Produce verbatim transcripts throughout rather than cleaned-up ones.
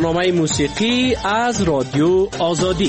برنامه موسیقی از رادیو آزادی.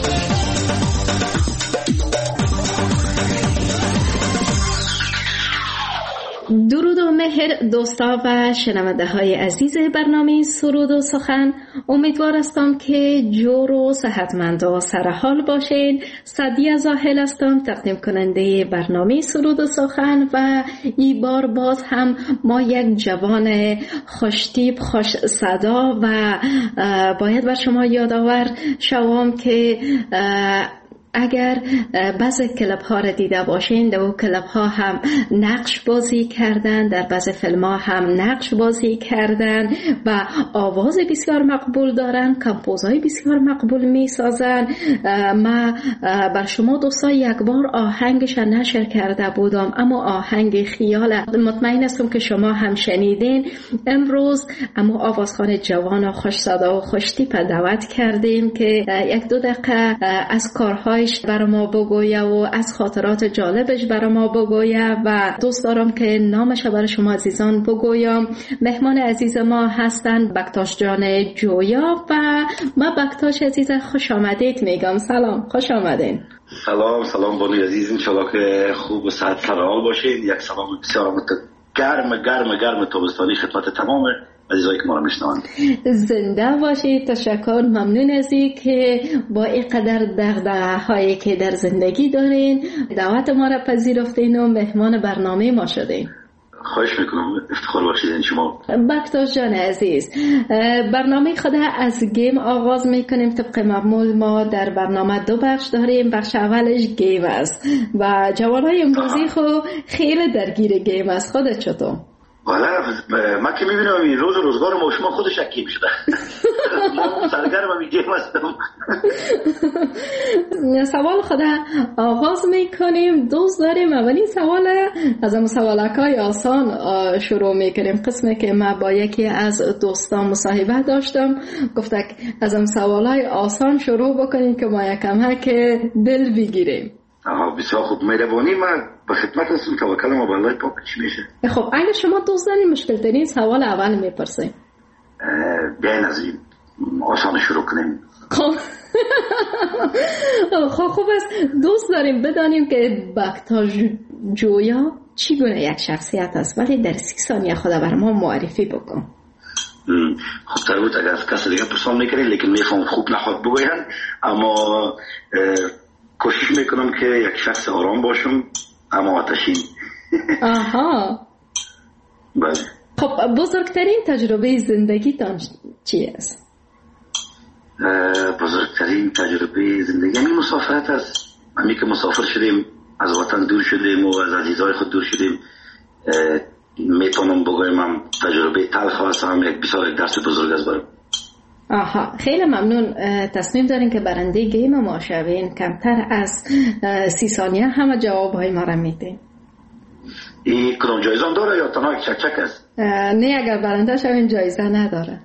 درود و مهر دوستا و شنونده های عزیز برنامه سرود و سخن، امیدوار هستم که جور و صحتمند و سرحال باشین. سعدیه زاهل هستم، تقدیم کننده برنامه سرود و سخن، و این بار باز هم ما یک جوان خوشتیپ خوش صدا و باید بر شما یادآور شوم که اگر بعضی کلپ ها را دیده باشین، در اون کلپ ها هم نقش بازی کردن، در بعضی فیلم ها هم نقش بازی کردن و آواز بسیار مقبول دارن، کمپوزهای بسیار مقبول می سازن. ما بر شما دوستا یک بار آهنگش نشر کرده بودم، اما آهنگ خیال، مطمئن هستم که شما هم شنیدین. امروز اما آوازخوان جوان و خوش صدا و خوش تیپ دعوت کردیم که یک دو دقیقه از کارهای برای ما بگویه و از خاطرات جالبش برای ما بگویه و دوست دارم که نامش برای شما عزیزان بگویم. مهمان عزیز ما هستند بکتاش جان جویا و ما بکتاش عزیز خوش آمدید میگم. سلام، خوش آمدین. سلام سلام بانی عزیز، انشالله که خوب و صحت سرحال باشین. یک سلام بسیار گرم گرم گرم تابستانی خدمت تمام عزیزایی که ما رو میشنوند. زنده باشید. تشکر، ممنون از این که با اینقدر دغدغه هایی که در زندگی دارین دعوت ما را پذیرفتین و مهمان برنامه ما شدین. خواهش میکنم، افتخار باشید شما. بکتاش جان عزیز، برنامه خود از گیم آغاز میکنیم. طبق معمول ما در برنامه دو بخش داریم. بخش اولش گیم است و جوانای امروزی خو خیلی درگیر گیم است. خودت چطور؟ والا ما که میبینم این روز روزگار ما شما خودش حکیم شده. ما سرگرم میگیم هستم. سوال خود آغاز میکنیم. دوست داریم اولین سوال از اون سوالکای آسان شروع میکنیم. قسمی که ما با یکی از دوستان مصاحبه داشتم، گفته از اون سوالای آسان شروع بکنیم که ما یکم که دل بگیریم. آها بسیار خوب، مهربانی. من به خدمت هستم. توکل ما به الله. پاک چی میشه؟ خب اگه شما دوست دارین مشکل ترین سوال اول میپرسیم. بیاین از این آسان شروع کنیم. خب خب خوب است. دوست داریم بدانیم که بکتاش جویا چی گونه یک شخصیت است، ولی در سی ثانیه خود بر ما معرفی بکن. خب تر بود اگر کسی دیگه پرسان میکنید، لیکن میفهم خوب نخواد بگوین، اما کوشش میکنم که یک شخص آرام باشم اما آتشین. آها. بله. خب بزرگترین تجربه زندگیتان چی است؟ بزرگترین تجربه زندگی یعنی مسافرت است. همی که مسافر شدیم، از وطن دور شدیم و از عزیزای خود دور شدیم، میتونم بگویم هم تجربه تلخ است، هم یک بسیار درس بزرگ است برام. آها، خیلی ممنون. تصمیم دارین که برنده گیم ما شوین. کمتر از سی ثانیه همه جواب های ما را میدین. این کدام جایزه هم داره یا تنها یک چک چک است؟ نه، اگر برنده شوین جایزه نداره.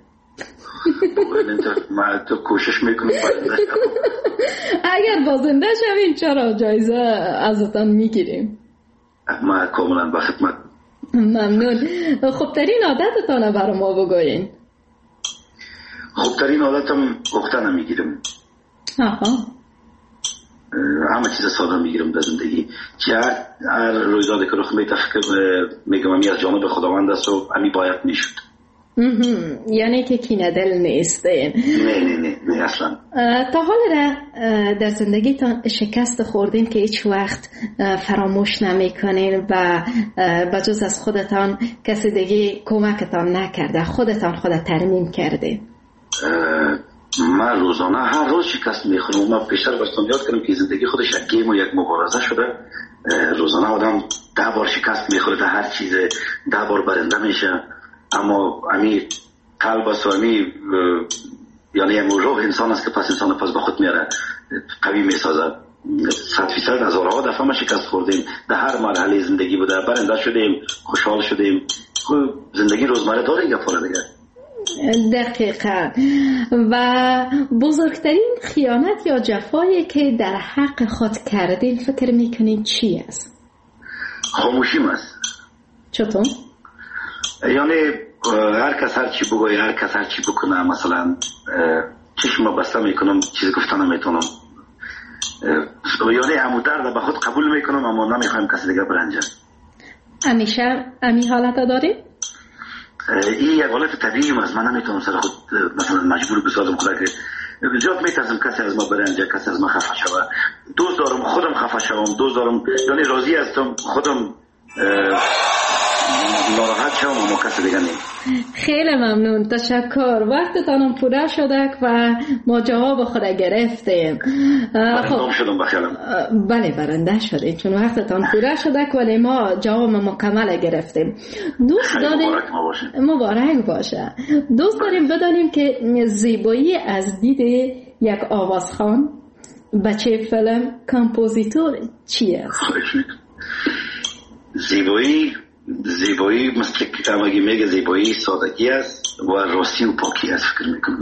من تو کوشش میکنم برنده شوم. اگر بازنده شوین چرا جایزه ازتان میگیریم. ما کاملا به خدمت. ممنون. خوبترین عادتتان برای ما بگوین. خوبترین عادتم گفتن میگیرم. آها. همه چیز ساده میگیرم در زندگی. چه هر رویدادی که رخ میده میگم امی از جانب خداوند است و امی باید میشد. یعنی که کینه دل نیستین؟ نه نه نه نه اصلا. تا حال را در زندگیتان شکست خوردین که هیچ وقت فراموش نمیکنین و بجز از خودتان کسی دیگه کمکتان نکرده، خودتان خودت ترمیم کردین؟ من روزانه هر روز شکست میخورم. من پیشتر بستم یاد کردم که زندگی خودش یک گیم و یک مبارزه شده. روزانه آدم ده بار شکست میخوره در هر چیز، ده بار برنده میشه، اما امی قلب است و امی یعنی امی روح انسان است که پس انسان پس به خود میاره، قوی میسازه. صد فیصد هزارها دفعه ما شکست خوردیم، در هر مرحله زندگی بوده، برنده شدیم، خوشحال شدیم. زندگی روزمره داره یک فاره دیگه. دقیقا. و بزرگترین خیانت یا جفایی که در حق خود کردین فکر میکنین چی است؟ خاموشیم است. چطور؟ یعنی هر کس هر چی بگوی، هر کس هر چی بکنه، مثلا چشم بسته میکنم، چیز گفتن نمیتونم، یعنی همو درد به خود قبول میکنم اما نمیخوایم کسی دیگه برنجه. همیشه امی حالت داریم؟ این یک حالت طبیعی است. من نمیتونم سر خود مثلا مجبور بسازم خدا که زیاد میترسم کسی از ما برنجه، کسی از ما خفه شوه. دوست دارم خودم خفه شوم، دوست دارم یعنی راضی هستم خودم ناراحت شوم اما کسی دیگه نیم. خیلی ممنون، تشکر. وقتتانم پوره شده و ما جواب خود گرفتیم. برنده شدم بخیالم. بله برنده شدیم چون وقتتان پوره شده ولی ما جواب مکمل گرفتیم. دوست داریم مبارک ما باشه. مبارک باشه. دوست داریم بدانیم که زیبایی از دید یک آوازخوان، بچه فیلم، کامپوزیتور چی است؟ زیبایی زیبایی مثل که همگی میگه زیبایی سادگی است و راستی و پاکی است. فکر میکنم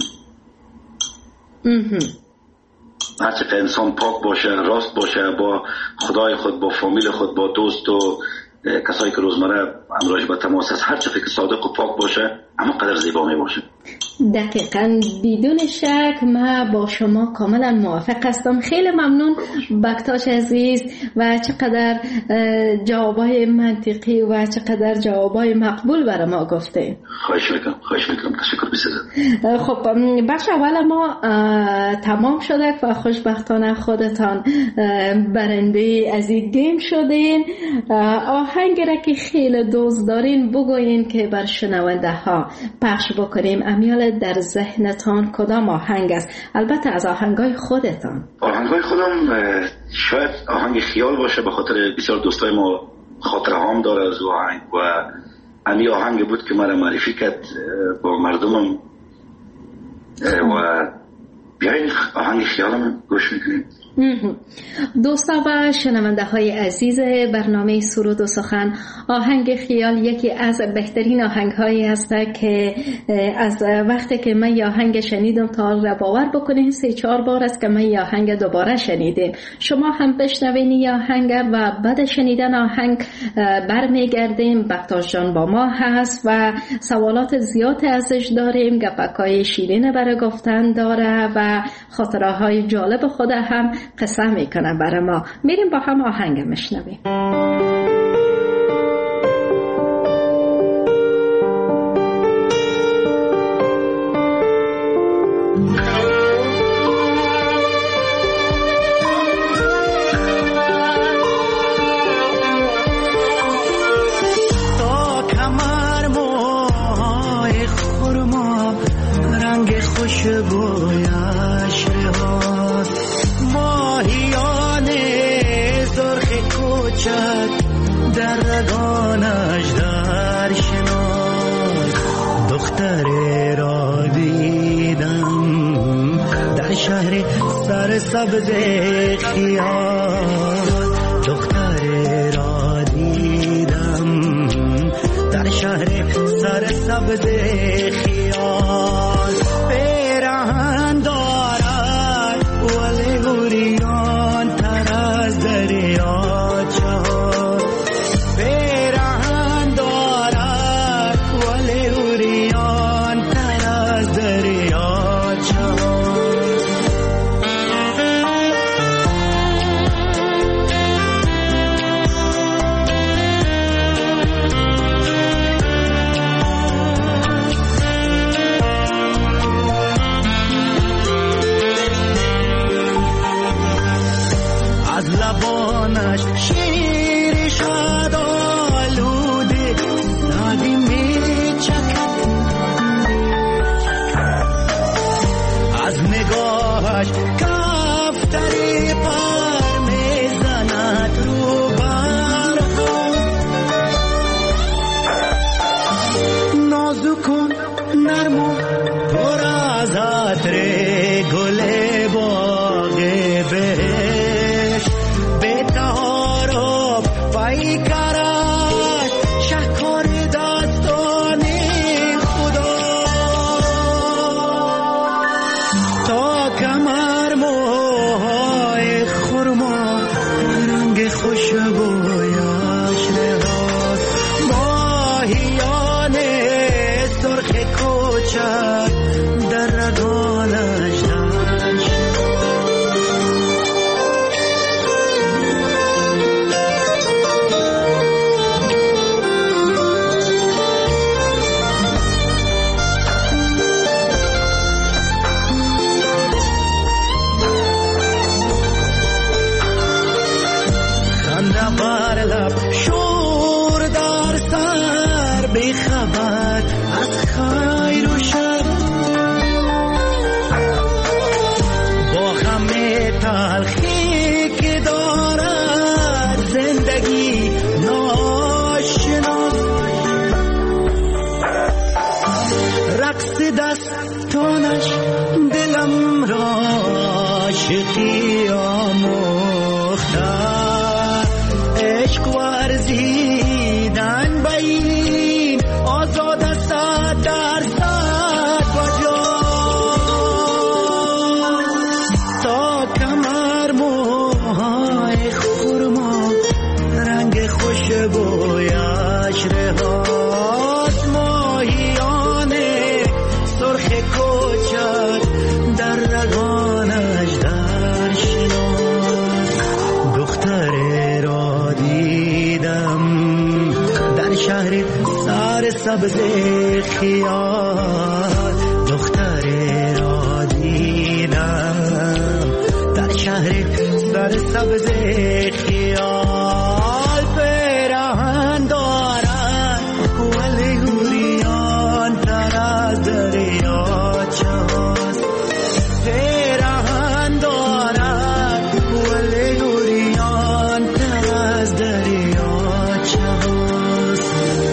هرچه انسان پاک باشه، راست باشه با خدای خود، با فامیل خود، با دوست و کسایی که روزمره امراش به تماس است، هرچه که صادق و پاک باشه اما قدر زیبا می باشه. دقیقاً بدون شک من با شما کاملا موافق هستم. خیلی ممنون بکتاش عزیز و چقدر جوابای منطقی و چقدر جوابای مقبول برای ما گفته. خواهش میکنم خواهش میکنم تشکر بسیار. خب بخش اول ما تمام شده و خوشبختانه خودتان برنده از این گیم شدین. آهنگ را که خیلی دوست دارین بگوین که بر شنونده ها پخش بکنیم. امیال در ذهنتان کدام آهنگ است؟ البته از آهنگای خودتان. آهنگای خودم شاید آهنگ خیال باشه، به خاطر بسیار دوستای ما خاطره هام داره از آهنگ و امی آهنگ بود که مرا معرفی کرد با مردمم و بیاین آهنگ خیالم گوش میکنیم. دوستا و شنونده های عزیز برنامه سرود و سخن، آهنگ خیال یکی از بهترین آهنگ هایی است که از وقتی که من یا آهنگ شنیدم تا باور بکنیم سه چهار بار است که من یا آهنگ دوباره شنیدیم. شما هم بشنوین یا آهنگ و بعد شنیدن آهنگ برمیگردیم. بکتاش جان با ما هست و سوالات زیاد ازش داریم، گپکای شیرین برای گفتن داره و خاطره های جالب خود هم قصه میکنه برای ما. میریم با هم آهنگ میشنویم. تا کمر موهای خرما رنگ خوشبویش رهاد، ماهیان زرخ کوچک در رگانش در شناس، دختری را دیدم در شهر سرسبز خیال، دختری را دیدم در شهر سرسبز خیال، پیراهن دارد ولی گریان تر از دریا چهار، پیراهن دارد ولی گریان تر از دریا چهار. از لبانش شیر شد آلوده نادی می چکد، از نگاهش کفتری پر می زند رو برها، نازک و نرم و پر از عطر گل باغ بهشت، به تهارم پیکرش شهکار دستان خدا، تا کمر موهای خرما رنگ خوشبویش نهاد، ماهیان کوچک در رگانش داشت. خنده بر لب شور در سر بی خبر از خیر و شر، با غم تلخی که دارد زندگی ناشناس. رقص دستانش دلم را عاشقی آموخته، عشق ورزیدن به این آزاد صد در صد کجا، تا کمر موهای خرما رنگ خوشبویش رهاست. ماهیان سرخ کوچک در رگانش در شناس. دختر را دیدم در شهر سر سبز خیال، دختر را دیدم در شهر سر سبز خیال. پیراهن دارد ولی گوریان تر از دریاچه هاست. پیراهن دارد ولی گوریان تر از دریاچه هاست.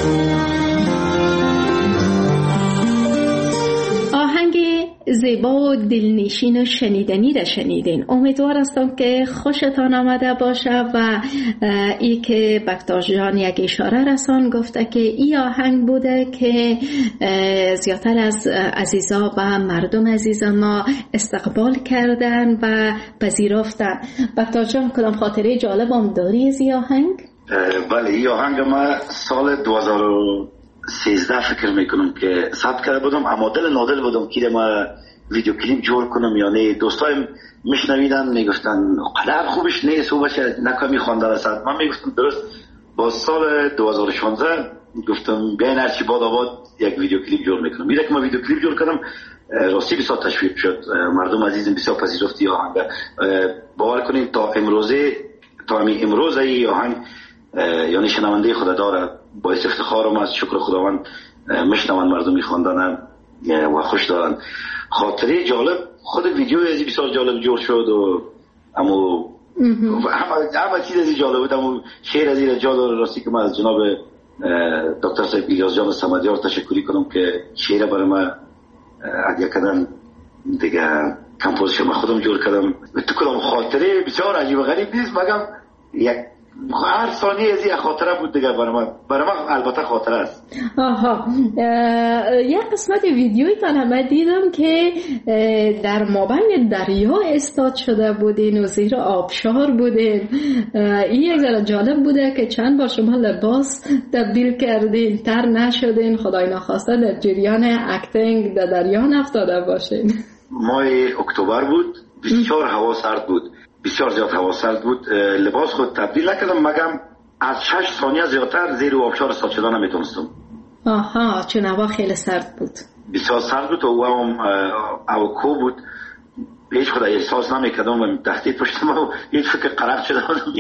آهنگ زیبا و دلنشین و شنیدنی را شنیدین. امیدوار هستم که خوشتان آمده باشه و ای که بکتاش جان یک اشاره رسان گفته که ای آهنگ بوده که زیادتر از عزیزا و مردم عزیز ما استقبال کردن و پذیرفتن. بکتاش جان کدام خاطره جالب هم داری از ای آهنگ؟ بله، ای آهنگ ما سال دو هزار و سیزده فکر میکنم که ثبت کرده بودم، اما دل نادل بودم که ما ویدیو کلیپ جور کنم. یعنی دوستایم میشنویدن میگفتن قدر خوبش نیست و باشه نکمی خوانده رسد. من میگفتم درست. با سال دو هزار و شانزده گفتم بیاین هرچی باد آباد یک ویدیو کلیپ جور میکنم. میره که ما ویدیو کلیپ جور کردم، راستی بسیار تشویق شد، مردم عزیزم بسیار پذیرفتی آهنگ. باور کنید تا امروزه تا همین امروز ای آهنگ یعنی شنونده خود داره. باعث افتخارم از شکر خداوند میشنون مردم میخواندن و خوش دارن. خاطره جالب خود ویدیو ازی بسیار جالب جور شد و اما همه همه چیز ازی جالب بود. اما شعر ازی را جا داره. راستی که من از جناب دکتر صاحب الیاس جان صمدیار تشکری کنم که شعر برای من هدیه کردن دیگه. کمپوزیشن من خودم جور کردم. تو کدام خاطره بسیار عجیب و غریب نیست، مگم یک هر ثانیه از یک خاطره بود دیگه. برای من برای من البته خاطره است. آها، یک قسمت ویدیویی تا من دیدم که در مابین دریا استاد شده بودین و زیر آبشار بودین. این یک ذره جالب بوده که چند بار شما لباس تبدیل کردین، تر نشدین، خدای نخواسته در جریان اکتینگ در دریا نفتاده باشین. ماه اکتبر بود، بسیار هوا سرد بود، بسیار زیاد هوا سرد بود. لباس خود تبدیل نکردم مگم از شش ثانیه زیادتر زیر آبشار استاد شدن نمیتونستم. آها، چون هوا خیلی سرد بود. بسیار سرد بود و هم اوکو بود. هیچ خود احساس نمیکردم و تحتی پشتم و هیچ فکر قرق شده بودم.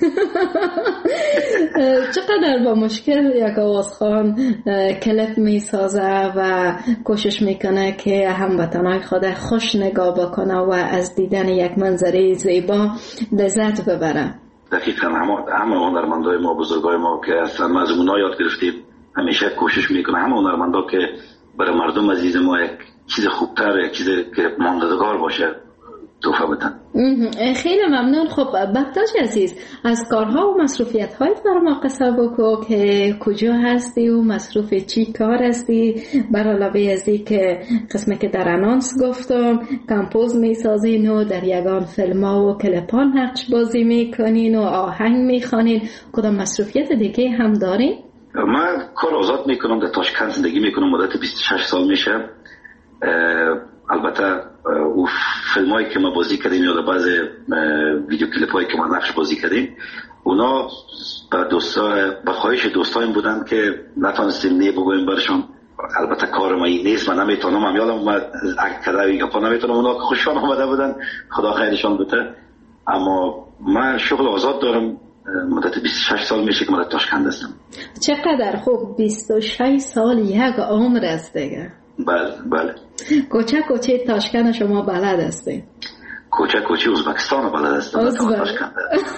چقدر با مشکل یک آوازخوان کلیپ میسازه و کوشش میکنه که هموطنای خود خوش نگاه بکنه و از دیدن یک منظره زیبا لذت ببره. دقیقاً همه هنرمندای ما، بزرگای ما که اصلا از اونا یاد گرفتیم، همیشه کوشش میکنه همه هنرمندا که برای مردم عزیز ما یک چیز خوبتر، یک چیز که ماندگار باشه توفه بدن. خیلی ممنون. خب بکتاش عزیز، از کارها و مصروفیت هایت برای ما قصه بکو که کجا هستی و مصروف چی کار هستی، بر علاوه از این که قسمه که در انانس گفتم کمپوز میسازین و در یگان فیلم ها و کلپان نقش بازی میکنین و آهنگ میخوانین، کدام مصروفیت دیگه هم دارین؟ من کار آزاد میکنم، در تاشکند زندگی میکنم، مدت بیست و شش سال میشه. البته او فیلم هایی که ما بازی کردیم یا بعض ویدیو کلیپ هایی که ما نقش بازی کردیم اونا به دوستا به خواهش دوستایم بودن که نتونستیم نه بگویم برشون. البته کار ما این نیست، من نمیتونم، من یادم اومد اکتره یا نمیتونم. اونا خوششان آمده بودن، خدا خیرشان بده. اما من شغل آزاد دارم، مدت بیست و شش سال میشه که من تاشکند هستم. چقدر خوب، بیست و شش سال یک عمر است دیگه. بله بله. کوچه کوچه تاشکند شما بلد هستید؟ کوچه کوچه ازبکستان بلد هستم. تاشکند.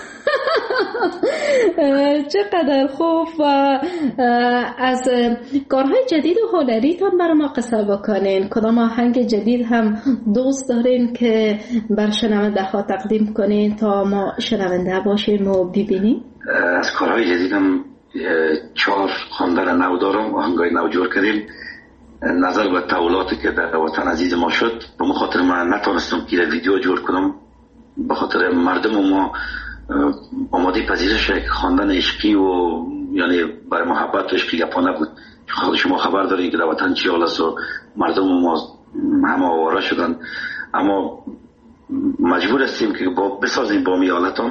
چقدر خوب. و از کارهای جدید و هنریتان برای ما قصه بکنین. کدام آهنگ جدید هم دوست دارین که بر شنونده ها تقدیم کنین تا ما شنونده باشیم و ببینیم؟ از کارهای جدیدم چهار خواندن نو دارم، آهنگای نو جور کردیم. نظر به تحولاتی که در وطن عزیز ما شد، به خاطر من نتونستم که ویدیو جور کنم، به خاطر مردم ما آماده پذیرش خواندن عشقی و یعنی برای محبت و عشقی گپا نبود. خود شما خبر دارین که در وطن چی حال است و مردم ما همه آواره شدن. اما مجبور هستیم که با بسازیم با می حالتان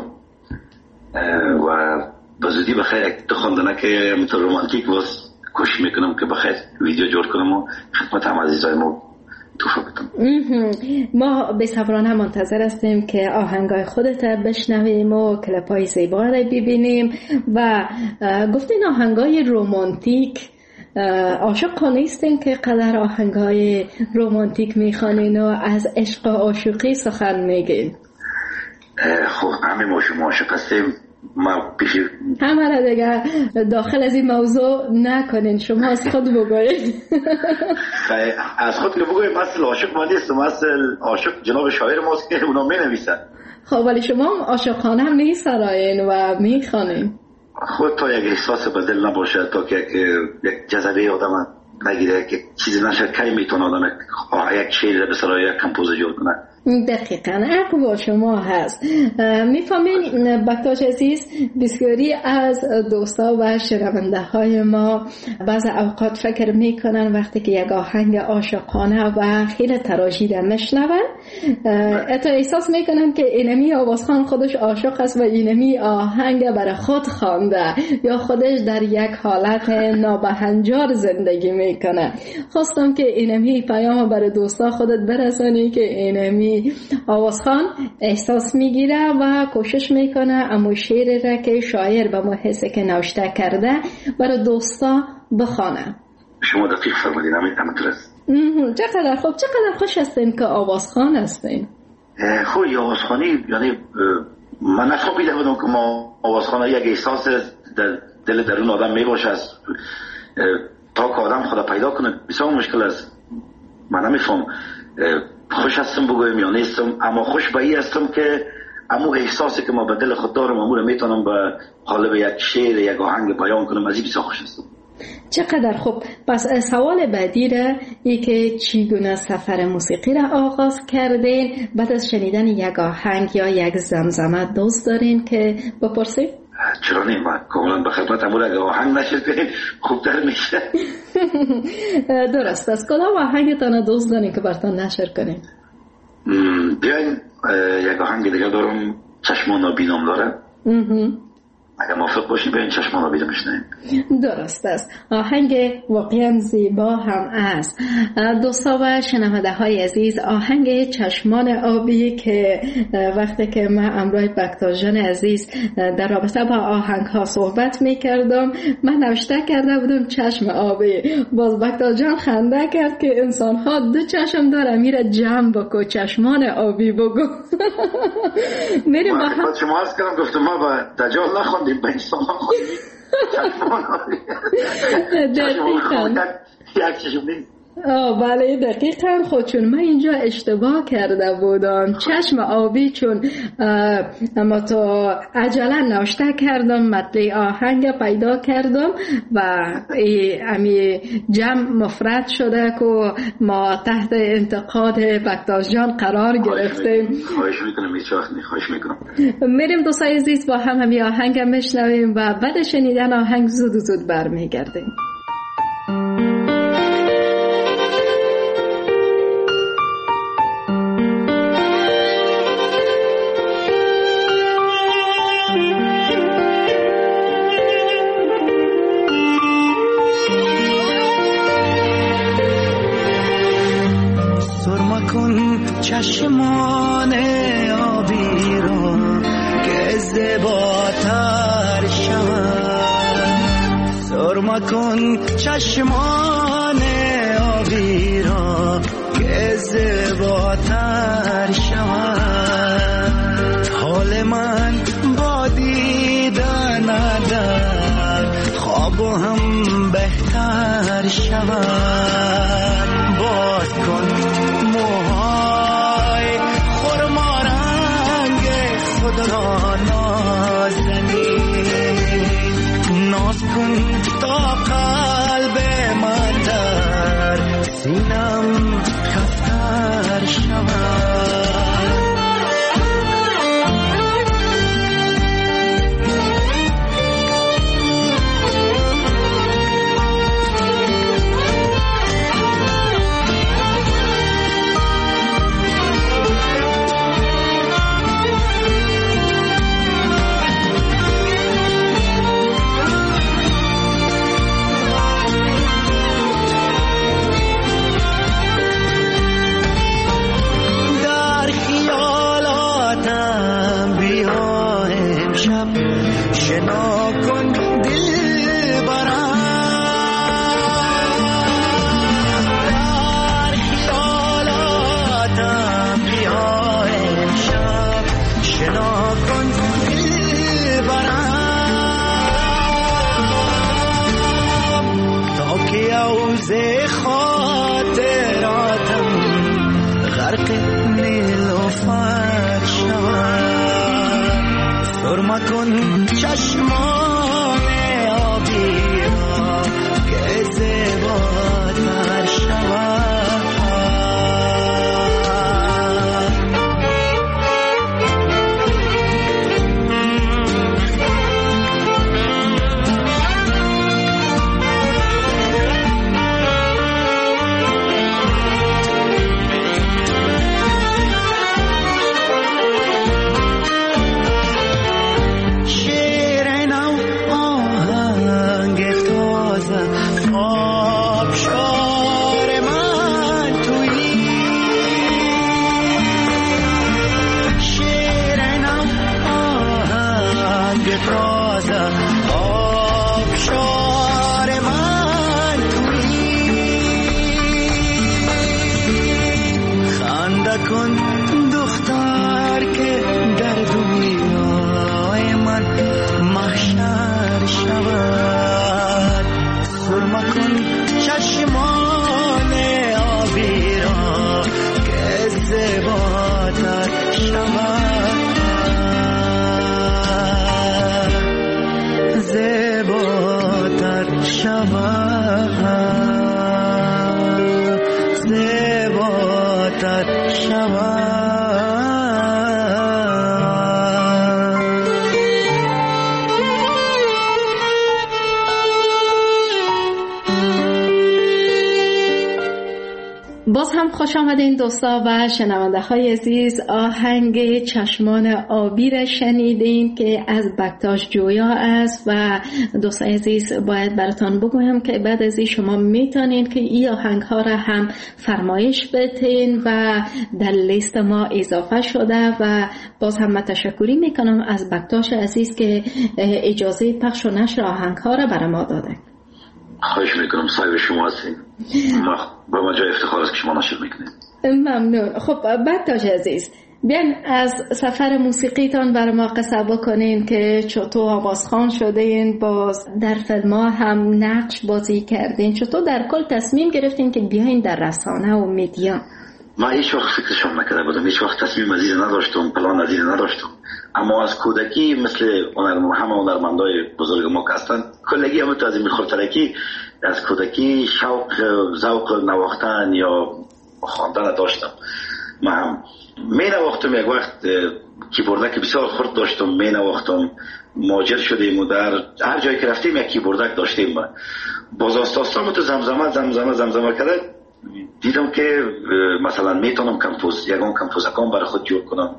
و به زودی بخیر یک خواندنه که همینطور رومانتیک باز کوشش میکنم که بخیر ویدیو جور کنم و خدمت هم عزیزای ما توفه بدم. ما به صبرانه منتظر هستیم که آهنگای خودت بشنویم و کلیپای زیبا را ببینیم. و گفتین آهنگای رومانتیک، عاشق نیستین که قدر آهنگای رومانتیک میخوانین و از عشق و عاشقی سخن میگین؟ خب همه ما شما عاشق هستیم. ما پیش همه را دیگه داخل از این موضوع نکنین، شما از خود بگوید. از خود که بگویم اصل عاشق ما نیستم، اصل عاشق جناب شاعر ماست که اونا می نویسن. خب ولی شما عاشقانه هم می سرایین و می خوانین. خود تا یک احساس به دل نباشه، تا که یک جذبه آدم نگیره که چیزی نشه، کی میتونه آدم یک شعر به سرای یک کمپوز جور کنه. دقیقاً حق با شما هست. میفهمین بکتاش عزیز، بسیاری از دوستا و شنونده های ما بعض اوقات فکر میکنن وقتی که یک آهنگ عاشقانه و خیلی تراژیده میشنون، اتا احساس میکنن که اینمی آوازخان خودش عاشق است و اینمی آهنگ برای خود خوانده یا خودش در یک حالت نابهنجار زندگی میکنه. خواستم که اینمی پیام برای دوستا خودت برسانی که اینمی آوازخان احساس میگیره و کوشش میکنه اما شعر را که شاعر به ما حسه که نوشته کرده برای دوستا بخوانه. شما دقیق فرمودین، همینطور است. چقدر خوب، چقدر خوش هستین که آوازخان هستین. خب آوازخانی یعنی من نفهمیده بودم که ما آوازخانه یک احساس در دل درون آدم میباشه است تا که آدم خدا پیدا کنه بسیار مشکل است. من نمیفهم خوش هستم بگویم یا نیستم، اما خوش به این هستم که امو احساسی که ما به دل خود دارم امو رو میتونم به قالب یک شعر یک آهنگ بیان کنم. از این بسیار خوش هستم. چقدر خوب. پس سوال بعدی را ای که چگونه سفر موسیقی را آغاز کردین بعد از شنیدن یک آهنگ یا یک زمزمه دوست دارین که بپرسید؟ چرا نیم، من کاملا به خدمت امور اگه آهنگ نشد کنید خوبتر میشه. درست است. کدام آهنگتان دوست دارین که براتون نشر کنین؟ بیاین یک آهنگ دیگه دارم، چشمان نابینام داره. اگه موافق باشین بیاین چشمان نابینام بشنویم. درست است. آهنگ واقعا زیبا هم است. دوستا و شنونده های عزیز، آهنگ چشمان آبی که وقتی که من امروز بکتاش جان عزیز در رابطه با آهنگ ها صحبت می کردم من نوشته کرده بودم چشم آبی، باز بکتاش جان خنده کرد که انسان ها دو چشم داره، میره جمع بکو چشمان آبی بگو. میریم با هم شما هست کردم گفتم ما با دجال نخوندیم به انسان ها خوندیم چشمان آبی. دقیقا یک چشم نیست. آه بله دقیقا. خود چون من اینجا اشتباه کرده بودم، چشم آبی چون اما تو عجله نوشته کردم مطلع آهنگ پیدا کردم و امی جمع مفرد شده که ما تحت انتقاد بکتاش جان قرار گرفتیم. خواهش میکنم هیچ وقت نی خواهش میکنم. میریم دوستای عزیز با هم همی آهنگ میشنویم و بعد شنیدن آهنگ زود زود برمیگردیم. زیباتر شود. سرما کن چشمان آبی را که زیباتر شود. حال من با دیدن در خواب هم بهتر شود. باز کن موهای خرما رنگ خود را نازنی، ناز کن تا قلب من در سینم خفتر شود. سرما کن چشمان آبی را که زیباتر شود. باز هم خوش آمدین دوستا و شنونده های عزیز. آهنگ چشمان آبی را شنیدین که از بکتاش جویا است و دوستا عزیز باید براتان بگویم که بعد از این شما میتونین که این آهنگ ها را هم فرمایش بدین و در لیست ما اضافه شده و باز هم من تشکری میکنم از بکتاش عزیز که اجازه پخش و نشر آهنگ ها را برای ما داده. خواهش میکنم، صاحب شما هستیم، ما با ما جای افتخار است که شما نشر میکنید. ممنون. خب بکتاش عزیز، بیان از سفر موسیقیتان برای ما قصه بکنین که چطور آوازخوان شدین، باز در فیلم ها هم نقش بازی کردین، چطور در کل تصمیم گرفتین که بیاین در رسانه و میدیا؟ ما هیچ وقت فکرشون نکرده بودم، هیچ وقت تصمیم ازیر نداشتم، پلان ازیر نداشتم، اما از کودکی مثل همه هنرمندای بزرگ ما که هستن کلگی هم تو از این خورترکی از کودکی شوق ذوق نواختن یا خواندن داشتم. من هم می نواختم، یک وقت کیبوردک بسیار خرد داشتم، می نواختم، مهاجر شدیم و در هر جایی که رفتیم یک کیبوردک داشتیم. باز آستاستام تو زمزمه زمزمه زمزمه کرده دیدم که مثلا میتونم کمپوز یکم کمپوزکان برای خود جور کنم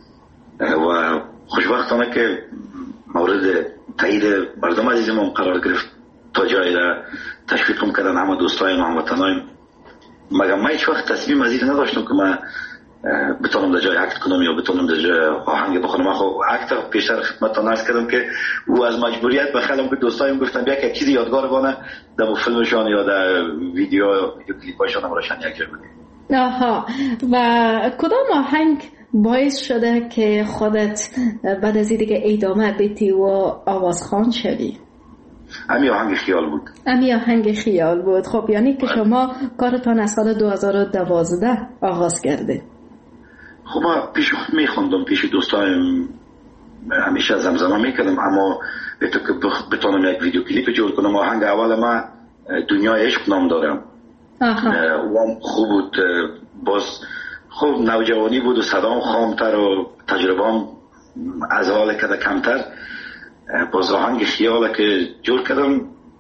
و خوشبختانه که مورد تایید مردم عزیزم قرار گرفت، تا جایی را تشویقم کردن همه دوستای ما هموطنایم. مگر من هیچ وقت تصمیم از این نداشتم که من بتونم در جای اکت کنم یا بتونم در جای آهنگ بخونم. خب اکت پیشتر خدمتتان عرض کردم که او از مجبوریت به خلم به دوستایم گفتم بیا که چیزی یادگار بانه در فیلمشان یا در ویدیو ویدیو کلیپاشون هم روشن یک جای بودیم. آها. و کدام آهنگ باعث شده که خودت بعد از این دیگه ادامه بدی و آوازخوان شدی؟ امی آهنگ خیال بود. امی آهنگ خیال بود. خب یعنی که شما کارتان از سال دو هزار و دوازده آغاز کرده. خب ما پیش خود میخوندم، پیش دوستایم همیشه زمزمه میکردم، اما به تو که بتونم یک ویدیو کلیپ جور کنم. آهنگ اول ما دنیای عشق نام دارم. آها. و خوب بود. باز خوب نوجوانی بود و صدام خامتر و تجربه‌ام از حال کده کمتر. باز آهنگ خیاله که جور کردم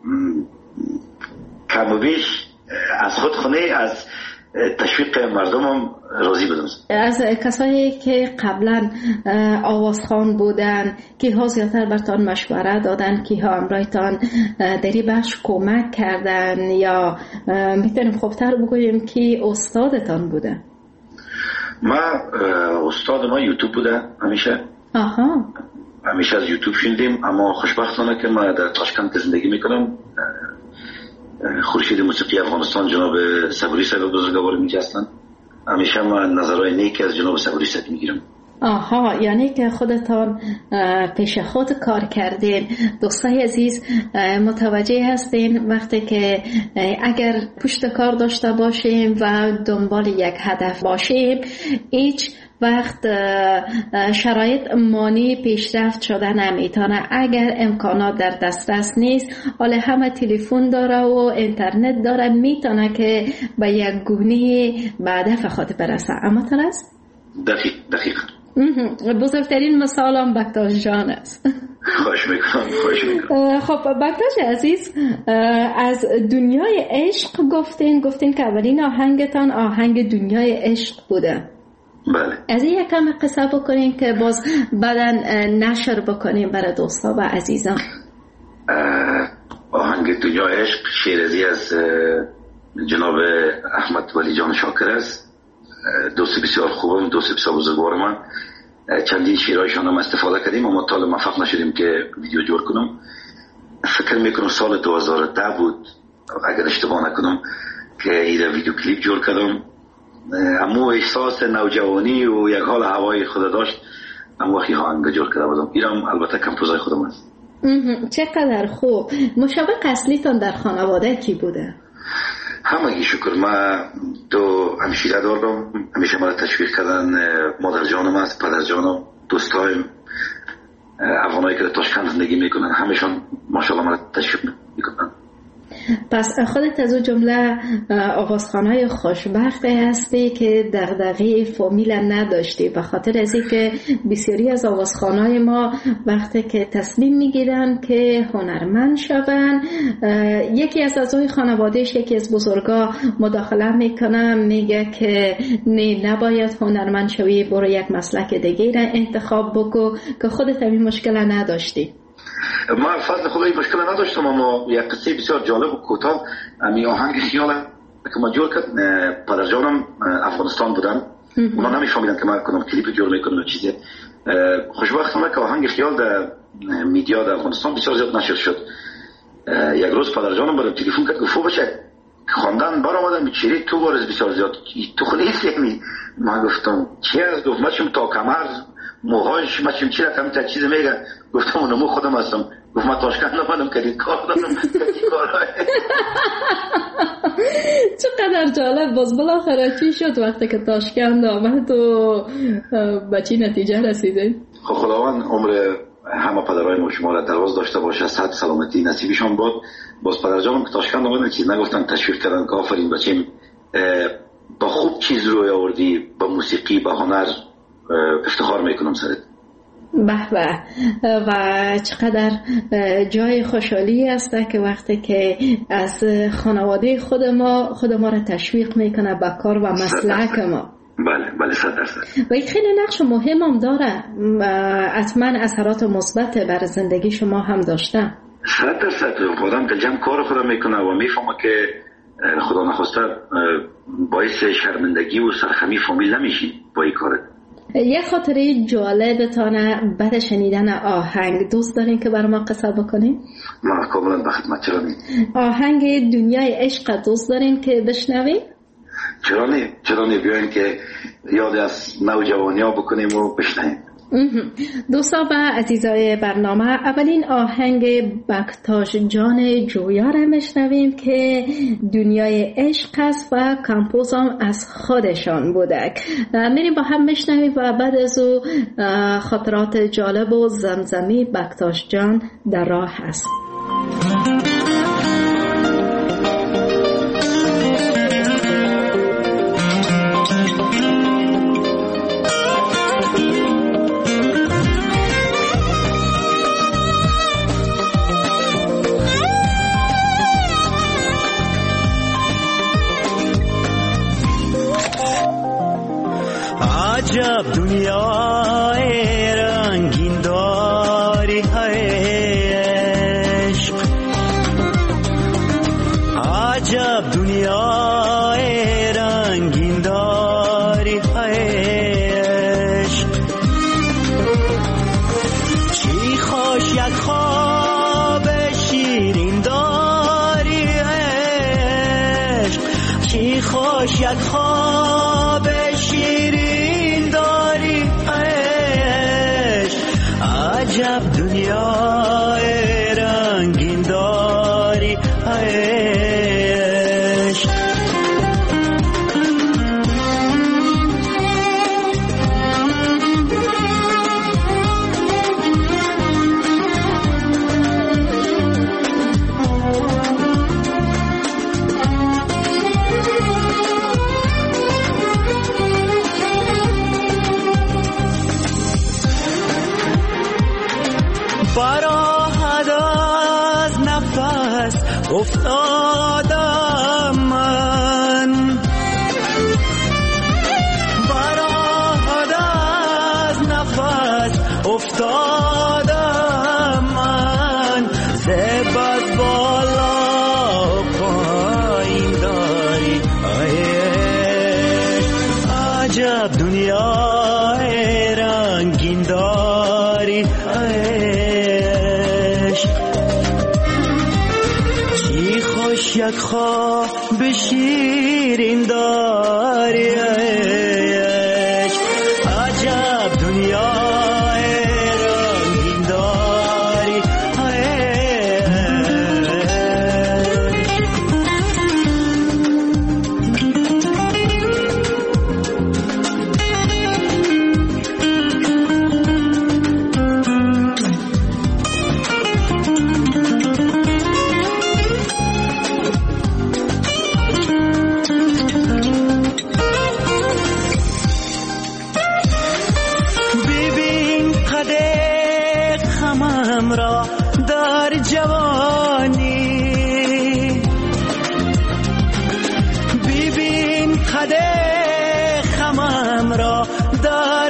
کم و بیش از خود خونه از تشویق مردمم راضی بودم. از کسایی که قبلا آوازخوان بودن که ها زیادتر برتان مشوره دادن، که ها امرایتان دری بخش کمک کردن، یا میتونیم خوبتر بگوییم که استادتان بوده؟ ما استاد ما یوتیوب بوده همیشه. آها. همیشه از یوتیوب شنیدیم، اما خوشبختانه که ما در تاشکند زندگی میکنم. خورشید موسیقی افغانستان جناب صبوری صاحب بزرگوار میگه هستن. همیشه ما نظرهای نیک از جناب صبوری صاحب میگیرم. آها، یعنی که خودتان پیش خود کار کردین. دوستای عزیز متوجه هستین وقتی که اگر پشت کار داشته باشیم و دنبال یک هدف باشیم، هیچ وقت شرایط مانی پیشرفت شده نمیتونه. اگر امکانات در دسترس نیست، حالا همه تلفن داره و اینترنت داره، میتونه که به یک گونه به هدف خود برسه. اما ترست؟ دقیق دقیق بزرگترین مثال هم بکتاش جان است. خوش میکنم خوش میکنم. خب بکتاش عزیز، از دنیای عشق گفتین گفتین که اولین آهنگتان آهنگ دنیای عشق بوده. بله. از این یکم قصه بکنیم که باز بعداً نشر بکنیم برای دوستا و عزیزان. آهنگ دنیای عشق شیرازی از جناب احمد ولی جان شاکر است. دوست بسیار خوبم، دوست بسیار بزرگوار من. چندین شیرایشان هم استفاده کردیم، اما تا موفق نشدیم که ویدیو جور کنم. فکر میکنم سال دو هزار و ده بود اگر اشتباه نکنم که این ویدیو کلیپ جور کردم. اما احساس نوجوانی و یک حال هوای خود داشت، اما وقتی آهنگ جور کرده بودم. اینم البته کمپوزای خودم است. چقدر خوب. مشابه اصلیتان در خانواده کی بوده؟ همگی شکر. ما دو همشیره دارم، همیشه ما را تشویق کردن. مادر جانم است، پدر جانم، دوستایم افغانایی که در تاشکند زندگی میکنن، همشان ماشاءالله ما را تشویق میکنن. پس خودت از اون جمله آوازخوانای خوشبخت هستی که دغدغه فامیل نداشتی، به خاطر از اینکه بسیاری از آوازخوانای ما وقتی که تصمیم میگیرن که هنرمند شون، یکی از اعضای خانوادهش، یکی از بزرگا مداخله میکنه، میگه که نه نباید هنرمند شوی، برو یک مسلک دیگه را انتخاب بکو، که خودت همین مشکل نداشتی. ما فضل خدایی مشکل نداشتم، اما یک قصه بسیار جالب و کوتاه. امی آهنگ خیال که ما جور کرد، پدر جانم افغانستان بودن، اونا نمیفهمیدن که ما کنم کلیپ جور میکنم و چیزی. خوشبختانه که آهنگ خیال در میدیا در افغانستان بسیار زیاد نشر شد. یک روز پدر جانم برام تلفن کرد، گفت بچه خواندن برآمدن چیری تو وارز بسیار زیاد تو خودی فهمی. ما گفتم چی است؟ گفت ماشم تا کمر موهاش ماشم چی رقم تا چیز میگه. گفتم اونم خودم هستم. گفت ما تاشکند اومدم که کار دارم کارهای. چقدر جالب. باز بالاخره چی شد وقتی که تاشکند آمد و به چی نتیجه رسیده؟ خب خداوند عمر همه پدرای ما شما را دراز داشته باشه، صحت سلامتی نصیبشان باد. باز پدر جانم که تاشکند آمدن چیز نگفتن، تشویق کردن که آفرین بچیم با خوب چیز روی آوردی، با موسیقی، با هنر افتخار میکنم سرت. به به. و چقدر جای خوشحالی است که وقتی که از خانواده خود ما خود ما را تشویق میکنه به کار و مسلک ما. بله بله صد درصد. و این خیلی نقش مهم هم داره، حتما اثرات مثبت بر زندگی شما هم داشته. صد درصد. آدم که جمع کار خودم میکنه و میفهمه که خدا نخواسته باعث شرمندگی و سرخمی فامیل نمیشی با این کارت. یه خاطره جالبتانه بعد شنیدن آهنگ دوست دارین که برای ما قصه بکنین؟ ما کاملا به خدمت. چرا نی؟ آهنگ دنیای عشق دوست دارین که بشنوین؟ چرا نی؟ چرا نی؟ بیاین که یاد از نوجوانی ها بکنیم و بشنویم. دوستان و عزیزای برنامه، اولین آهنگ بکتاش جان جویا را میشنویم که دنیای عشق است و کمپوز هم از خودشان بوده. میریم با هم میشنویم و بعد از او خاطرات جالب و زمزمی بکتاش جان در راه است. عجب دنیای رنگین داری عشق، عجب دنیای رنگین داری عشق، چی خوش یک خواب شیرین داری عشق، چی خوش یک خواب شیرین داری عشق، عجب دنیای رنگین داری عشق. براحت از نفس افتادم من، براحت از نفس افتادم من، زب از بالا پایین داری عشق، عجب دنیای رنگین داری عشق، چی خوش یک خواب شیرین داری عشق، عجب دنیای رنگین داری را در جوانی، ببین قد خمم را در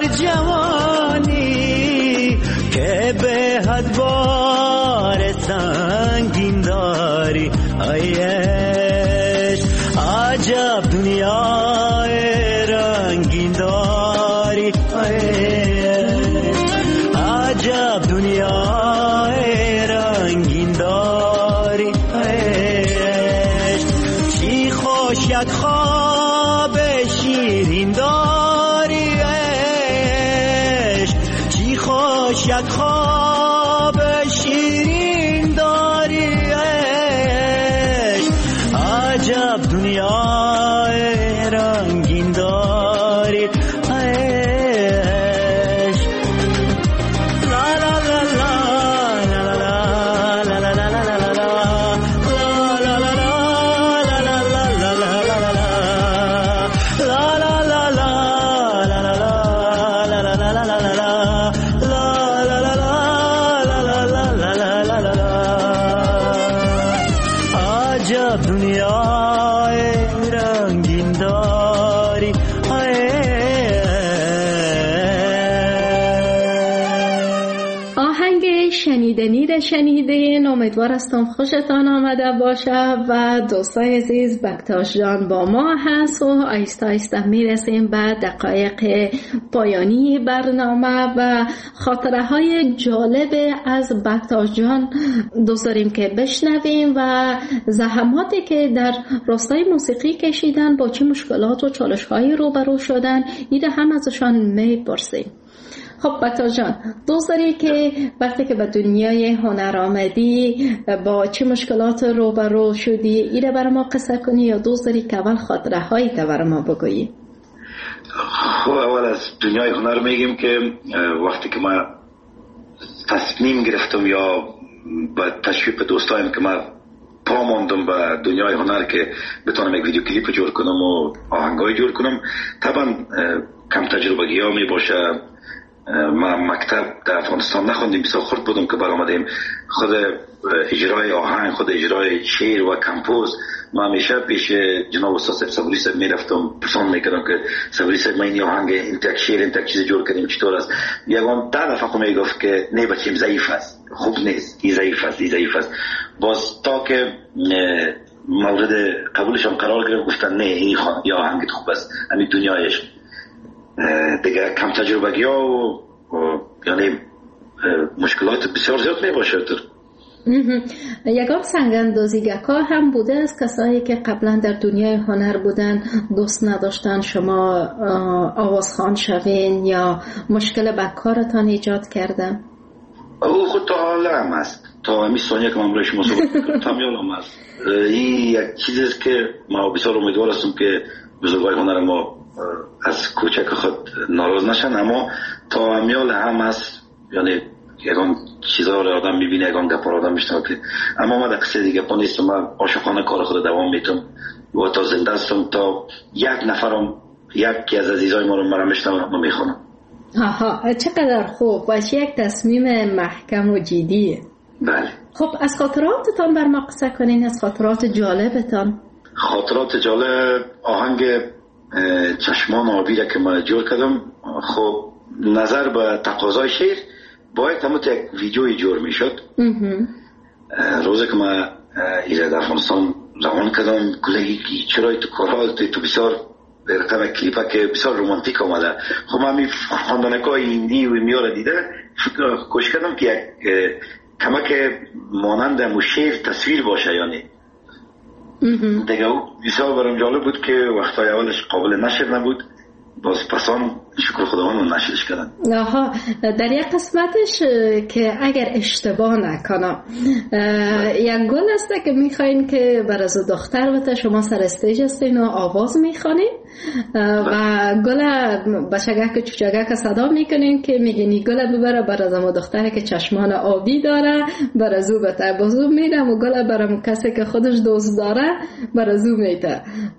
جوانی، که به حد بار سنگین داری عشق، عجب دنیای رنگین داری عشق، عجب دنیای رنگین داری عشق، چی خوش یک خواب شیرین داری عشق، چی خوش یک خواب شیرین داری عشق، عجب دنیای رنگین داری عشق. شنیدنی را شنیدین. امیدوار هستم خوشتان آمده باشه و دوستای عزیز بکتاش جان با ما هست و آیسته آیسته میرسیم به دقایق پایانی برنامه و خاطره های جالب از بکتاش جان دوست داریم که بشنویم و زحماتی که در راستای موسیقی کشیدن، با چه مشکلات و چالش هایی روبرو شدن، ایده هم ازشان میپرسیم. خب بکتاش جان، دوست داری که وقتی که به دنیای هنر آمدی با چه مشکلات روبرو شدی ایره برای ما قصه کنی یا دوست داری که اول خاطره هایی که برای ما بگویی؟ خب اول از دنیای هنر میگیم که وقتی که ما تصمیم گرفتم یا با تشویق دوستایم که ما پا ماندم به دنیای هنر که بتونم یک ویدیو کلیپ جور کنم و آهنگای جور کنم، طبعا کم تجربگی ها می باشه. ما مکتب در افغانستان نخوندیم، بسیار خرد بودم که برآمدیم. خود اجرای آهنگ، خود اجرای شعر و کمپوز ما همیشه پیش جناب استاد صبوری صاحب میرفتم، پرسان میکردم که صبوری صاحب ما این آهنگ این تک شعر این تک چیز جور کنیم چطور است؟ یگان ده دفعه خود میگفت که نه بچیم ضعیف است، خوب نیست، این ضعیف است، این ضعیف است. باز تا که مورد قبولشان قرار گرفت گفتن نه این آهنگ خوب است، همین دنیایش دیگه کم تجربگی ها و, و یعنی مشکلات بسیار زیاد می باشه. یگان سنگ‌اندازیگرها هم بوده از کسایی که قبلا در دنیای هنر بودن دوست نداشتن شما آوازخوان شوین یا مشکل به کارتان ایجاد کرده؟ او خود تا حالا هم هست، تا همی ثانیه که من برای شما صحبت میکنم تا میال هم هست. این یک چیزی است که ما بسیار امیدوار هستم که بزرگای هنر ما از کوچک خود ناراض نشن، اما تا امیال هم هست. یعنی یکان چیزها رو آدم میبینه، یکان گپا رو آدم میشنه که اما ما در قصه دیگه پا نیستم. من عاشقانه کار خود دوام میتونم و تا زنده هستم تا یک نفرم یکی از عزیزای ما رو مرا میشنم ما میخونم. آها، چقدر خوب و یک تصمیم محکم و جدیه. بله. خب از خاطراتتان بر ما قصه کنین، از خاطرات جالبتان. خاطرات جالب آهنگ چشمان آبی را که ما جور کردم. خب نظر به تقاضای شعر باید همون یک ویدیوی جور می شد. روزی که ما ایره در افغانستان روان کردم گلگی چرای تو کارها تو بسیار رقم کلیپه که بسیار رومانتیک آمده. خب من می خواندنک های ایندی و میاره دیده کوشش کردم که یک کمک مانند همون شعر تصویر باشه. یعنی دیگه بسیار برام جالب بود که وقتای اولش قابل نشر نبود، باز پسان شکر خداوند نشرش کردن. آها، در یک قسمتش که اگر اشتباه نکنم یک گل است که میخواین که بر از دختر بته شما سر استیج هستین و آواز میخوانین و گل بچگک چوچگک صدا میکنین که میگین گل ببره بر از اما دختره که چشمان آبی داره بر از او بته، بازو میرم و گل برام کسی که خودش دوست داره بر از او میته.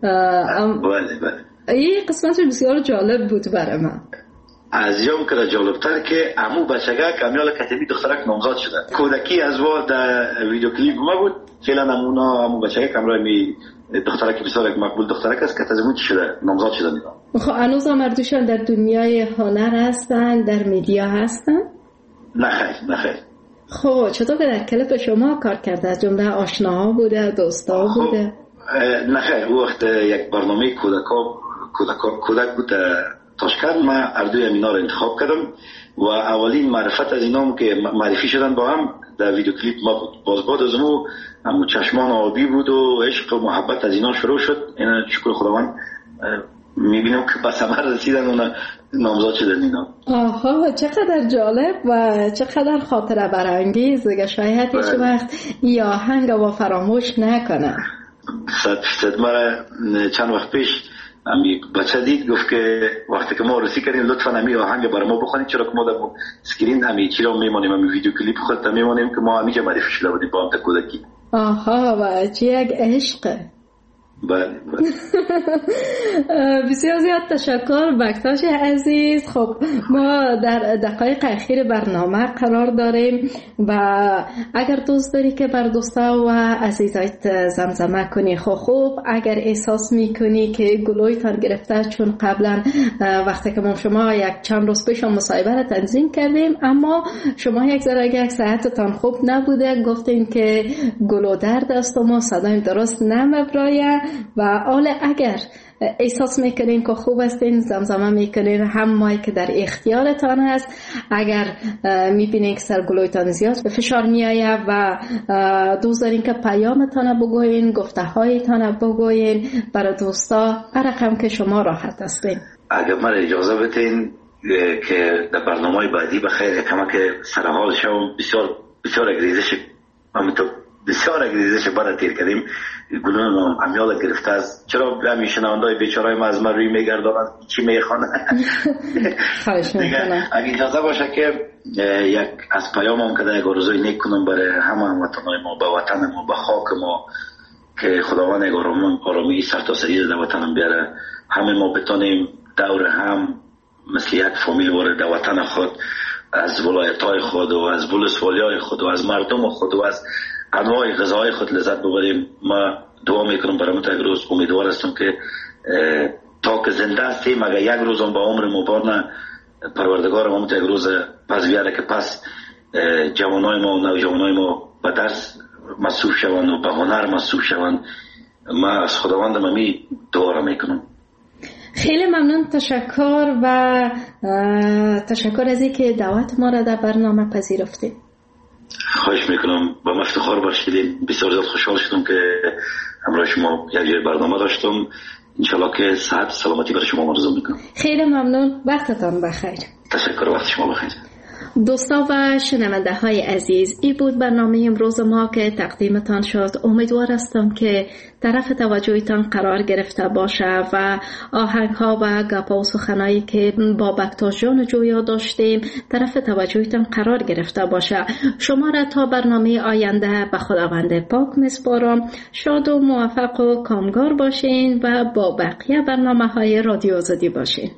بله بله، این قسمت بسیار جالب بود برای من. از یوم که جالبتر که امو بچگه کامیال کتبی دخترک نامزاد شده. کودکی از وقت در ویدیو کلیپ ما بود. فعلا نمونه امو بچگه کامرای می دخترک بسیار یک مقبول دخترک است که تازه چی شده نامزاد شده دیگه. خب هنوز مردوشان در دنیای هنر هستن، در میدیا هستن؟ نه خیر نه خیر. خب چطور در کلیپ شما کار کرده؟ از جمله آشناها بوده، دوستا بوده؟ نه خیر، وقت یک برنامه کودکا کودک کودک بود تاشکند. ما اردوی اینا رو انتخاب کردم و اولین معرفت از اینام که معرفی شدن با هم در ویدیو کلیپ ما بود. باز بعد از اون همون چشمان آبی بود و عشق و محبت از اینا شروع شد. اینا شکر خداوند میبینم که به ثمر رسیدن و نامزاد شدن اینا. آها، چقدر جالب و چقدر خاطره برانگیز. شاید هیچ وقت این آهنگ رو فراموش نکنم. صد فیصد. ما چند وقت پیش امی بچه دید گفت که وقتی که ما رسی کردیم لطفاً امی آهنگ برای ما بخونید، چرا که ما در اسکرین امی چی رو میمانیم، امی ویدیو کلیپ خودت میمانیم که ما همیشه معرفی شده بودیم با هم تا کودکی. آها، و چه یک عشق. بله بسیار زیاد تشکر بکتاش عزیز. خب ما در دقایق اخیر برنامه قرار داریم و اگر دوست داری که بر دوستا و عزیزایت زمزمه کنی خب خوب، اگر احساس میکنی که گلویتان گرفته، چون قبلا وقتی که ما شما یک چند روز پیش مصاحبه را تنظیم کردیم اما شما یک ذره یک صحتتان خوب نبوده، گفتین که گلو درد است و ما صدایم درست نمیبرایه و حالا اگر احساس میکنین که خوب هستین زمزمه میکنین، هم مایی که در اختیارتان هست. اگر میبینین که سرگلویتان زیاد به فشار میایه و دوست دارین که پیامتان بگوین، گفته هایتان بگوین برای دوستا، رقم که شما راحت هستین. اگر من اجازه بدین که در برنامه بعدی بخیر کمک سرحال شوم، بسیار بسیار اگریزش همینطور بسیار اگریزش برای تیر کردیم، گلون امیال گرفته است. چرا همین شنوندای بیچاره‌ی ما از من روی میگردانند چی میخوانند؟ اگه اجازه باشه که یک از پیامم که در یک آرزوی نیک کنم برای همه هموطنان ما، به وطن ما، به خاک ما، که خداوند یک آرامی سرتاسری در وطنم بیاره، همه ما بتونیم دور هم مثل یک فامیل وارد در وطن خود، از ولایت‌های خود و از ولسوالی‌های خود و از مردم خود و از انواع غذاهای خود لذت ببریم. ما دعا میکنم برای یک روز، امیدوار هستم که تا که زنده هستیم، اگر یک روز هم با عمر مبارن پروردگار ما یک روز پس بیاره که پس جوانای ما و نوجوانای ما به درس مصروف شوند و به هنر مصروف شوند. ما از خداوند ممی دعا را میکنم. خیلی ممنون، تشکر و تشکر از اینکه دعوت ما را در برنامه پذیرفتید. خواهش میکنم، با ما افتخار بخشیدین. بسیار زیاد خوشحال شدم که همراه شما یک جای برنامه داشتم. انشالله که صحت سلامتی برای شما آرزو میکنم. خیلی ممنون، وقتتان بخیر. تشکر، وقت شما بخیر. دوستا و شنونده های عزیز، این بود برنامه امروز ما که تقدیمتان شد. امیدوار هستم که طرف توجهتان قرار گرفته باشه و آهنگ ها و گپا و سخنایی که با بکتاش جان جویا داشتیم طرف توجهتان قرار گرفته باشه. شما را تا برنامه آینده به خداوند پاک میسپارم. شاد و موفق و کامگار باشین و با بقیه برنامه های رادیو آزادی باشین.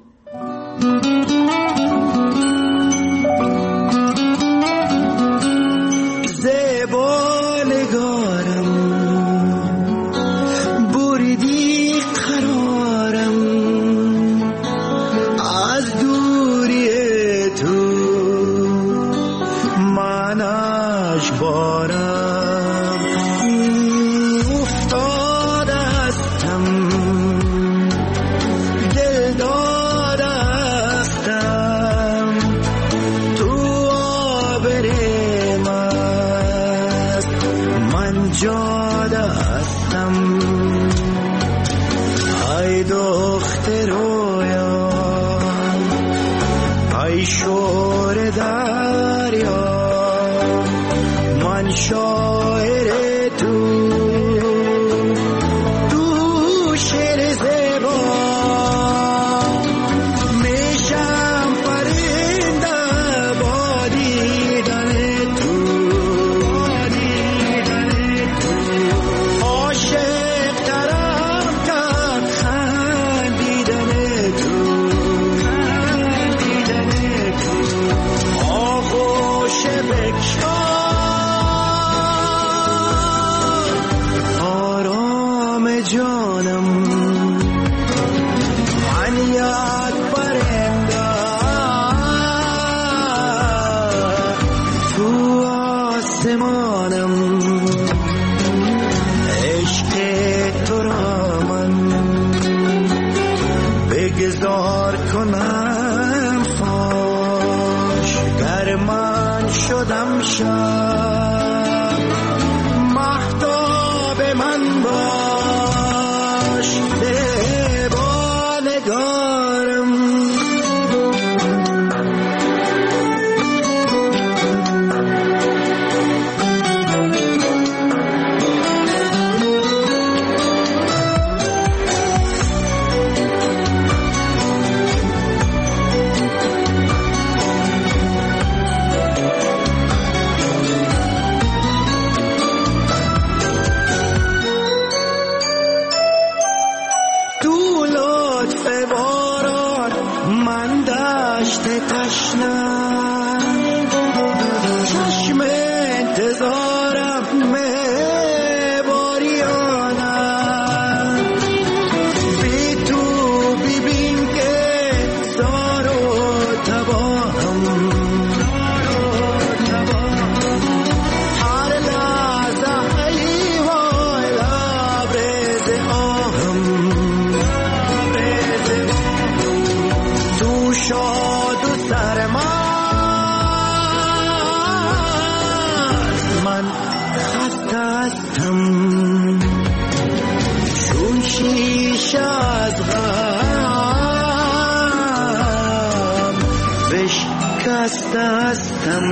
خسته هستم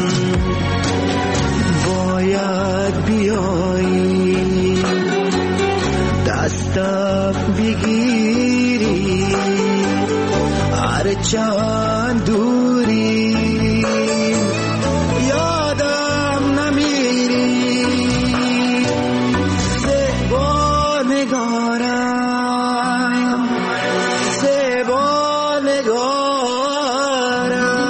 باید بیایی دستم بگیری هر چند دوری یادم نمیری زبا نگارم زبا نگارم.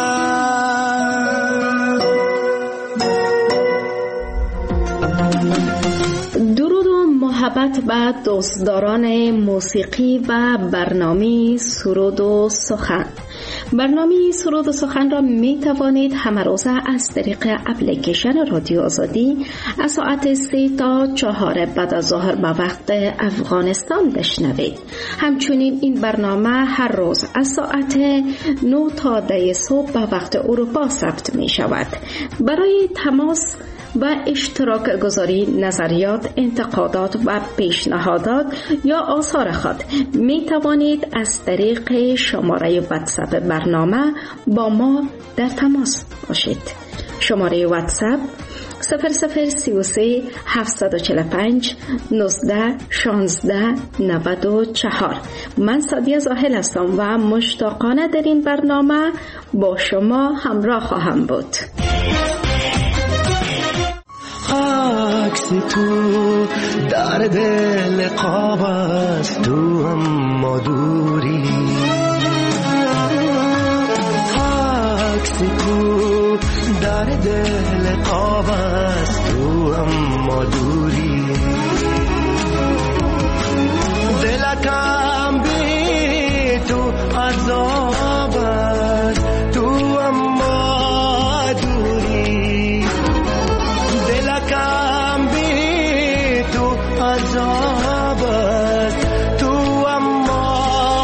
درود و محبت به دوستداران موسیقی و برنامه سرود و سخن. برنامه سرود و سخن را می توانید همه روزه از طریق اپلیکیشن رادیو آزادی از ساعت سه تا چهار بعد از ظهر به وقت افغانستان بشنوید. همچنین این برنامه هر روز از ساعت نه تا ده صبح به وقت اروپا ثبت می شود. برای تماس و اشتراک گذاری نظریات، انتقادات و پیشنهادات یا آثار خود می توانید از طریق شماره واتساپ برنامه با ما در تماس باشید. شماره واتساپ صفر صفر سی و سه هفتصد و چهل و پنج نوزده شانزده نود و چهار. من سادیه زاهل هستم و مشتاقانه در این برنامه با شما همراه خواهم بود. عکس تو در دل قاب است تو اما دوری عکس تو در دل قاب است تو اما دوری دلکم بی تو عذاب است تو اما دوری دلکم بی تو عذاب است تو اما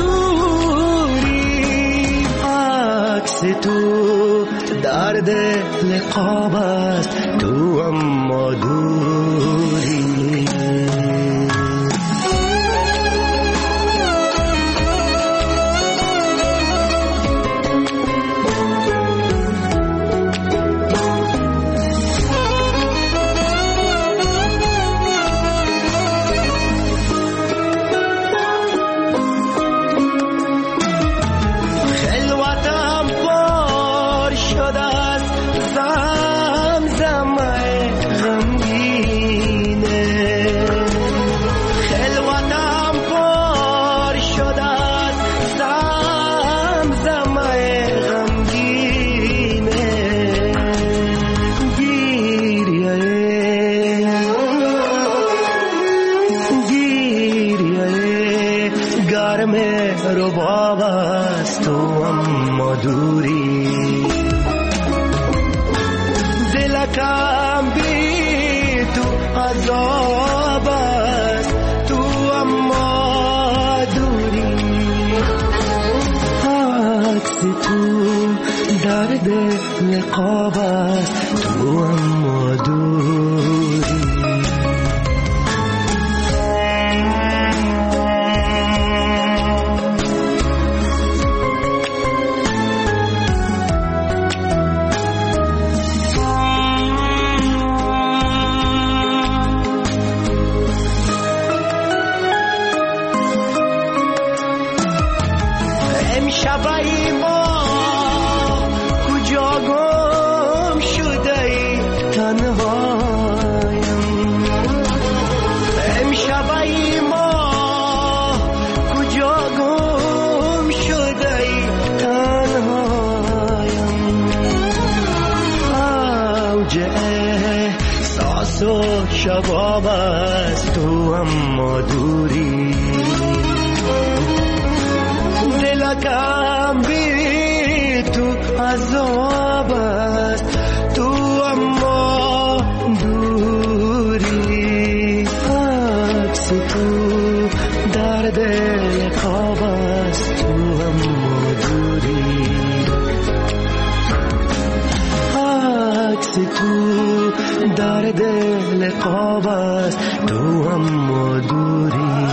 دوری عکس تو در دل قاب است تو اما دوری رباب است تو اما دوری دلکم بی تو عذاب است تو اما دوری عکس تو در دل قاب است تو اما دوری شبای ما کجا گم شده ای تنهایم امشبای ما کجا گم شده ای تنهایم اوج احساس و شباب است تو اما دوری دلکم بی تو عذاب است تو اما دوری عکس تو در دل خواب است تو اما دوری عکس تو در دل خواب است تو اما دوری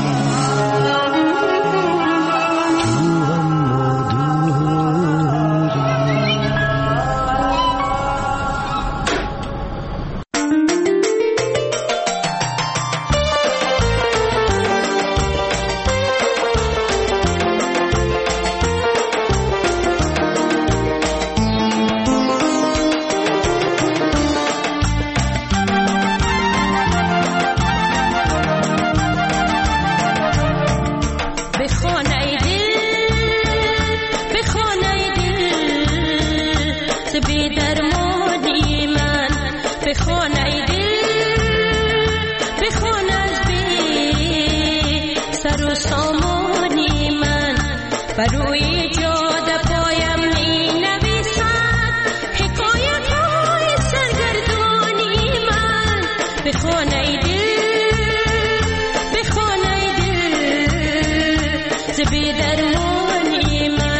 بخوان ای دل بخوان از بی سر و سامانی من بر روی جاده پایم می نویسد حکایت های سرگردانی من بخوان ای دل بخوان ای دل ز بی درمانی من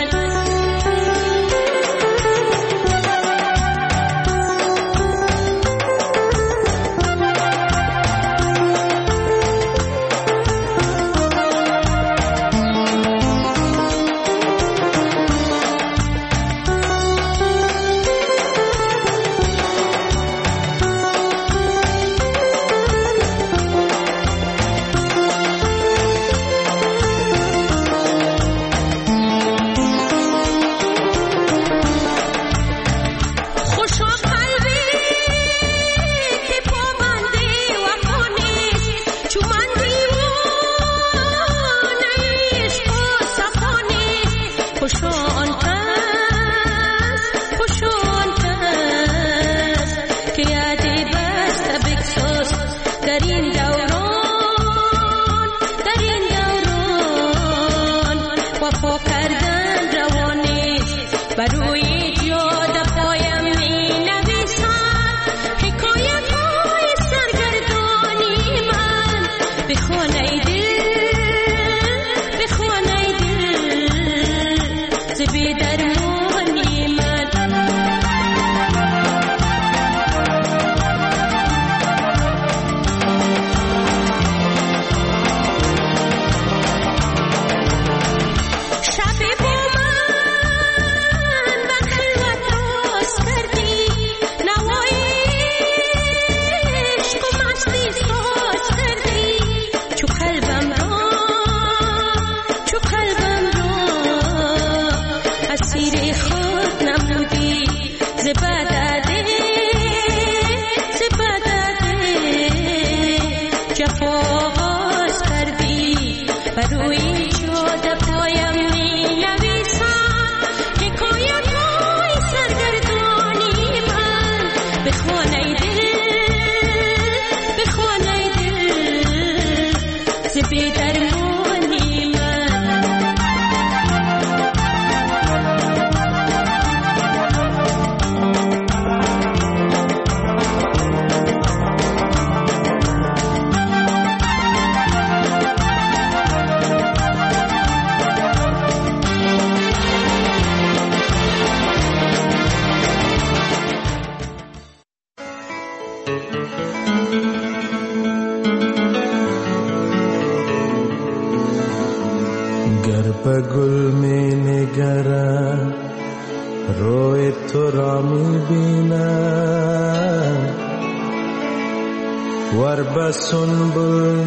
سنبل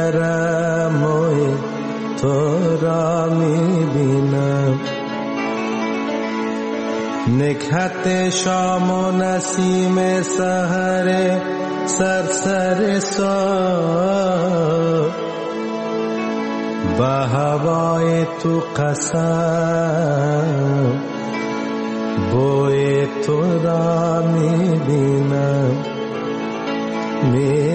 نگرم موی تو را می بینم نکهت شام و نسیم سحر سرسر سار به هوای تو قسم بوی تو را می بینم می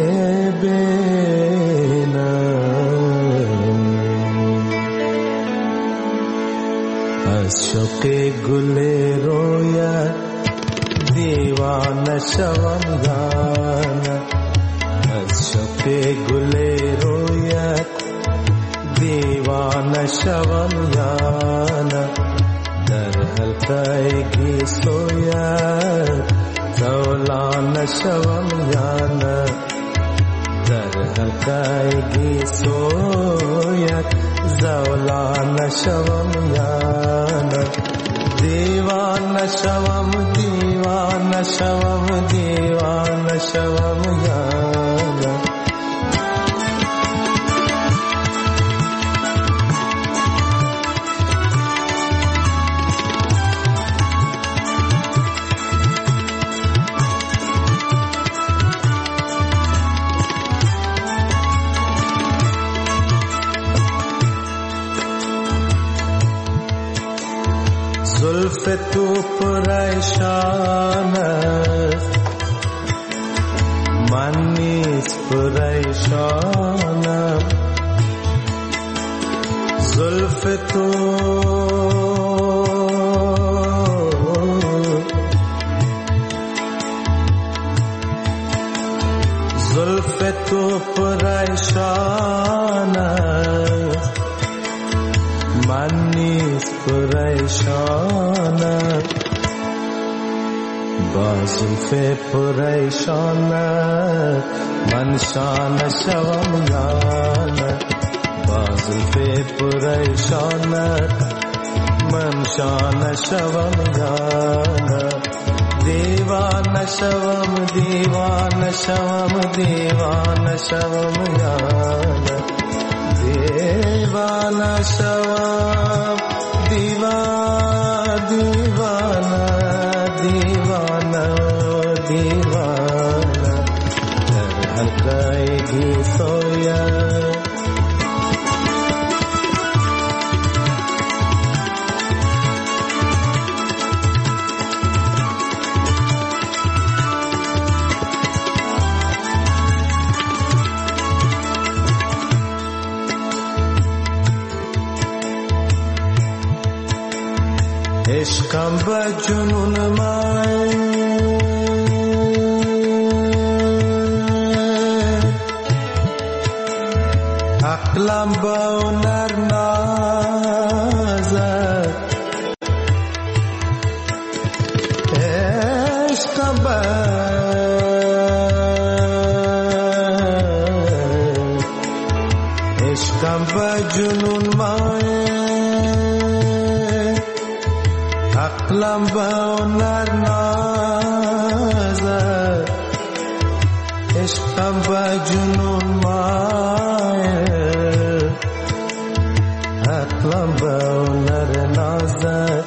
از شوق گل رویت دیوانه شوم یانه از شوق گل رویت دیوانه شوم یانه در حلقه گیسویت زولانه شوم یانه در حلقه گیسویت زولانه شوم یانه دیوانه شوم دیوانه شوم دیوانه شوم یانه زلف تو پریشان است تو زلف تو پریشان من نیز پریشان با زلف پریشان من شان شوم یا نه با زلف پریشان من شان شوم یا نه دیوانه شوم دیوانه شوم دیوانه شوم یا نه دیوانه شوم دیوانه دیوانه دیوانه دیوانه در حلقه گیسویا عشقم به جنون من عقلم به هنر نازد عشقم به عشقم به جنون من عقلم به هنر نازد عشقم به جنون مایل عقلم به هنر نازد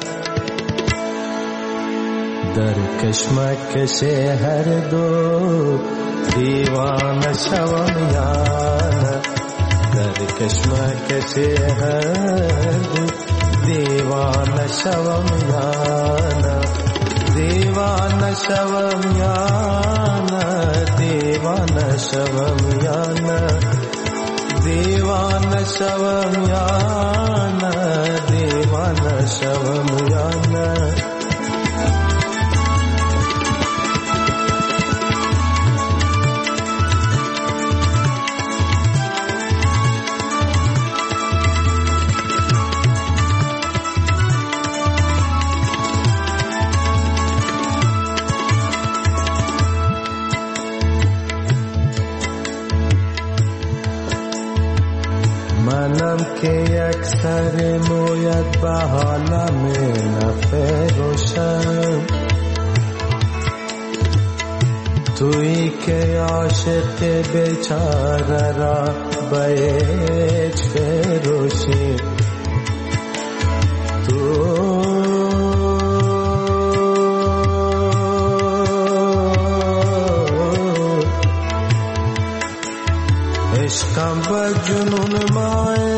در کشمکش هر دو دیوانه شوم یا نه در کشمکش هر دو دیوانه شوم یا نه دیوانه شوم یا نه دیوانه شوم یا نه دیوانه شوم یا نه دیوانه شوم یا نه منم که یک سر مویت به حالم نفروشم تویی که عاشق بیچاره را به هیچ فروشی تو عشقم به جنون مای